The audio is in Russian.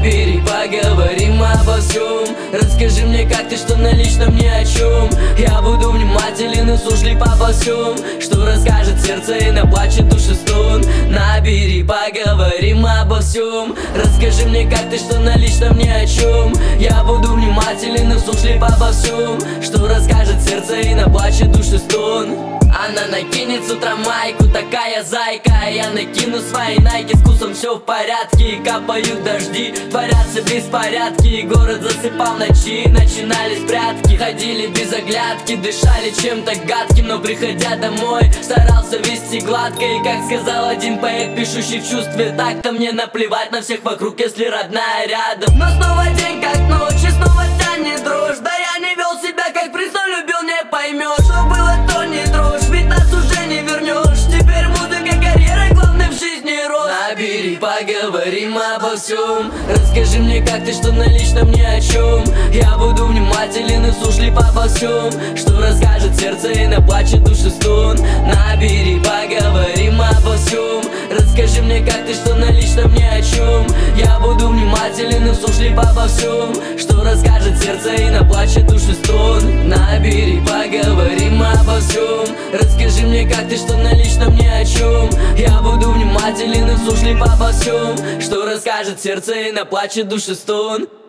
Набери, поговорим обо всем. Расскажи мне, как ты, что на личном ни о чем. Я буду внимателен и услужлив обо всем, что расскажет сердце и наплачет души стон. Набери, поговорим обо всем. Расскажи мне, как ты, что на личном ни о чем. Я буду внимателен и услужлив обо всем, что расскажет сердце и наплачет души стон. Она накинет с утра майку, такая зайка. Я накину свои найки, с вкусом все в порядке. И капают дожди, творятся беспорядки. И город засыпал ночи, начинались прятки. Ходили без оглядки, дышали чем-то гадким. Но приходя домой, старался вести гладко. И как сказал один поэт, пишущий в чувстве, так-то мне наплевать на всех вокруг, если родная рядом. Но снова день как ночь, и снова тянет дрожь. Да я не вел себя как приз, но любил, не поймешь. Что было, то не дрожь, ведь нас уже не вернешь. Теперь музыка, карьера, главное в жизни рост. Набери, поговорим обо всем. Расскажи мне, как ты, что на личном ни о чем. Я буду внимателен и услужлив обо всем, что расскажет сердце и наплачет души стон. Набери, поговорим обо всем. Расскажи мне, как ты, что на личном ни о чем. Я буду внимателен и услужлив обо всем, что расскажет сердце и наплачет души стон. Набери, поговорим обо всем. Расскажи мне, как ты, что на личном ни о чем. Я буду внимателен и услужлив обо всем, что расскажет сердце и наплачет души стон.